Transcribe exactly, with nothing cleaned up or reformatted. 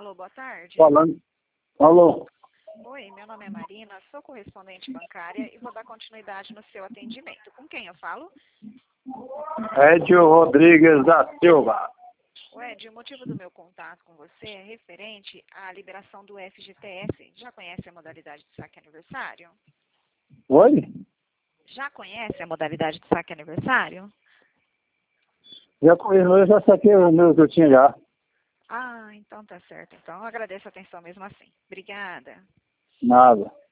Alô, boa tarde. Falando. Alô. Oi, meu nome é Marina, sou correspondente bancária e vou dar continuidade no seu atendimento. Com quem eu falo? Edio Rodrigues da Silva. O Ed, o motivo do meu contato com você é referente à liberação do F G T S. Já conhece a modalidade de saque aniversário? Oi? Já conhece a modalidade de saque aniversário? Já conheço, eu já saquei o meu que eu tinha já. Ah, então tá certo. Então eu agradeço a atenção mesmo assim. Obrigada. Nada.